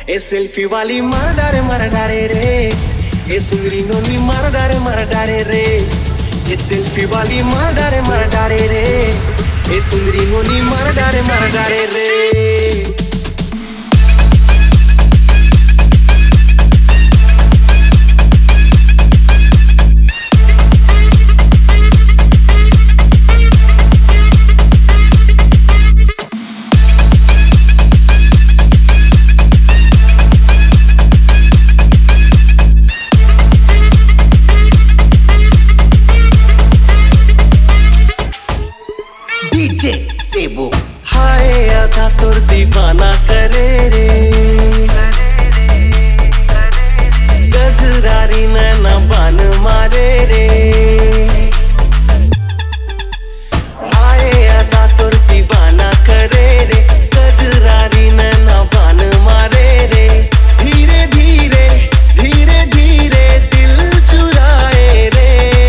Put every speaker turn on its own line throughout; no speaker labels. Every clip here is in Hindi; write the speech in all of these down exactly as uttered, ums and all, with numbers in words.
ए सेल्फी वाली मार डारे मार डारे रे, ए सुंदरी नोनी मार डारे मार डारे रे, ए सेल्फी वाली मार डारे मार डारे रे, ए सुंदरी नोनी मार डारे मार डारे रे।
डीजे सेबू
हाय आधा तोर दीवाना करे रे, गजरारी नैना बान मारे रे। हाय आधा तोर दीवाना करे रे, गजरारी नैना बान मारे रे। धीरे धीरे धीरे धीरे दिल चुराए रे,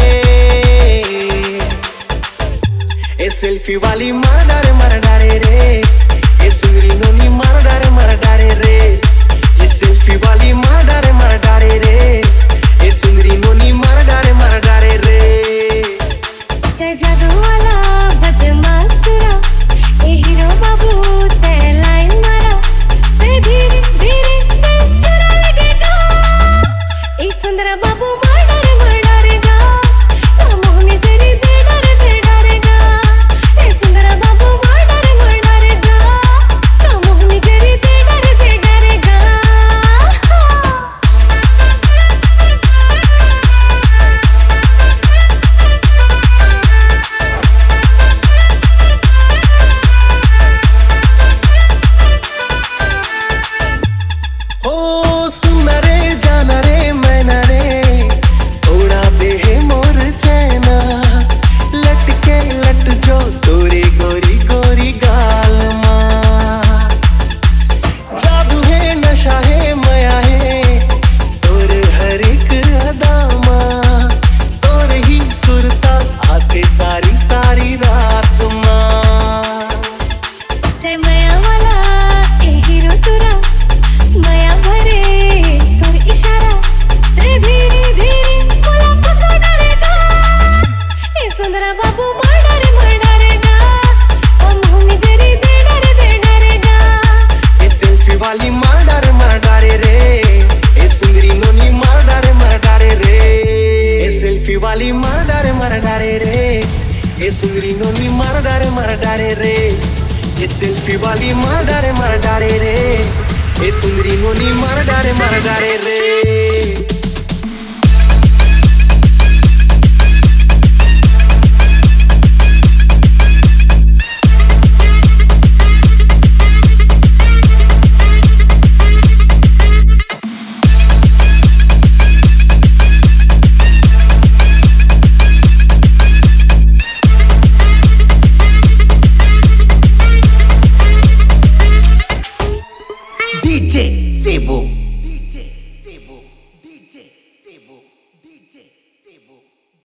ए सेल्फी वाली मार डारे मार डारे रे, ए सुंदरी नोनी मार डारे मार डारे रे, ए सेल्फी वाली मार डारे मार डारे रे, ए सुंदरी नोनी मार डारे मार डारे रे।
जय जादू वाला बदमाश पूरा, ए हीरो बाबू ते लाइन मारा, ते धीरे धीरे दिल चुरा लेगा, ए सुंदरा बाबू मार डारे मार डारेगा, मोहनी जरी दे डारे दे डारेगा, ए सुंदरा बाबू मार डारे मार डारेगा, मोहनी जरी दे डारे दे डारेगा।
ओ सुना रे जाना रे मैना रे, थोड़ा बेहे मोर चैना, लटके लट जो तोरी गोरी गोरी गाल माँ। जादू है नशा है माया है तोर हर एक अदा माँ, तोर ही सुरता आते सारी सारी रात माँ।
ते माया वाला ए हीरो तुरा, माया भरे तोर इशारा, ते धीरे धीरे बोला फसा डारेगा, ए सुंदरा बाबू मार डारे मार डारेगा, ओ मोहनी जरी दे डारे दे डारेगा।
ए सेल्फी वाली मार डारे मार डारे रे, ए सुंदरी नोनी मार डारे मार डारे रे, ए सेल्फी वाली मार डारे मार डारे रे, ए सुंदरी नोनी मार डारे मार डारे रे, ए सेल्फी वाली मार डारे मार डारे रे, ए सुंदरी नोनी मार डारे मार डारे रे।
DJ Sebu DJ Sebu DJ Sebu DJ